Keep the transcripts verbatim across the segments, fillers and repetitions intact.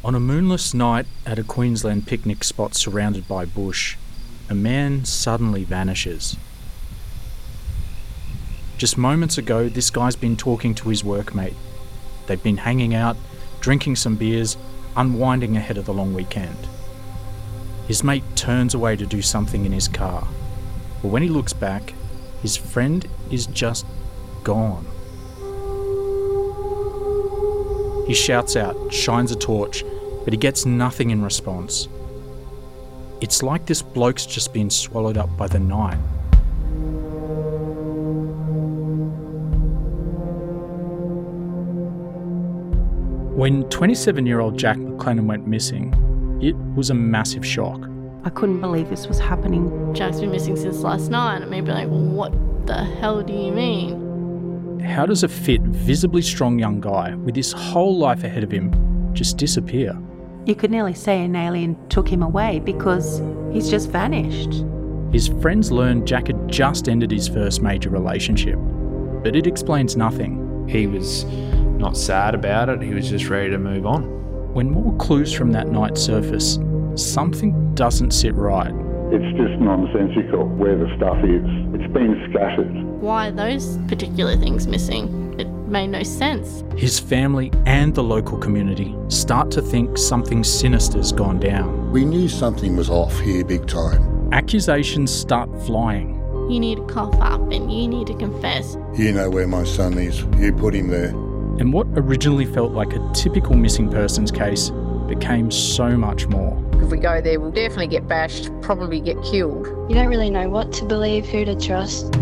On a moonless night at a Queensland picnic spot surrounded by bush, a man suddenly vanishes. Just moments ago, this guy's been talking to his workmate. They've been hanging out, drinking some beers, unwinding ahead of the long weekend. His mate turns away to do something in his car, but when he looks back, his friend is just gone. He shouts out, shines a torch, but he gets nothing in response. It's like this bloke's just been swallowed up by the night. When twenty-seven-year-old Jack McLennan went missing, it was a massive shock. I couldn't believe this was happening. Jack's been missing since last night, and maybe like, well, what the hell do you mean? How does a fit, visibly strong young guy with his whole life ahead of him just disappear? You could nearly say an alien took him away because he's just vanished. His friends learned Jack had just ended his first major relationship, but it explains nothing. He was not sad about it, he was just ready to move on. When more clues from that night surface, something doesn't sit right. It's just nonsensical where the stuff is. It's been scattered. Why are those particular things missing? It made no sense. His family and the local community start to think something sinister's gone down. We knew something was off here big time. Accusations start flying. You need to cough up and you need to confess. You know where my son is. You put him there. And what originally felt like a typical missing persons case became so much more. If we go there, we'll definitely get bashed, probably get killed. You don't really know what to believe, who to trust.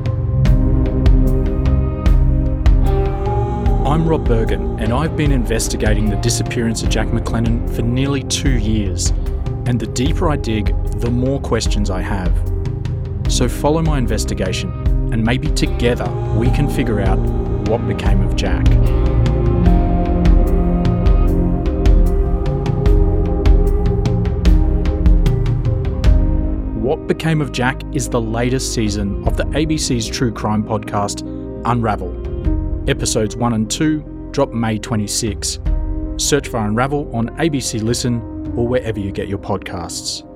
I'm Rob Bergen, and I've been investigating the disappearance of Jack McLennan for nearly two years. And the deeper I dig, the more questions I have. So follow my investigation, and maybe together we can figure out what became of Jack. What Became of Jack is the latest season of the A B C's true crime podcast, Unravel. Episodes one and two drop May twenty-sixth. Search for Unravel on A B C Listen or wherever you get your podcasts.